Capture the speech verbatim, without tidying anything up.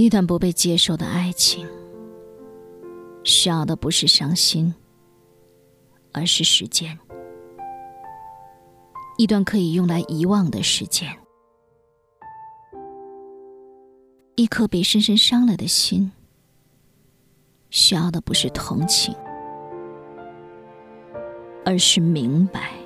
一段不被接受的爱情，需要的不是伤心，而是时间。一段可以用来遗忘的时间。一颗被深深伤了的心，需要的不是同情，而是明白。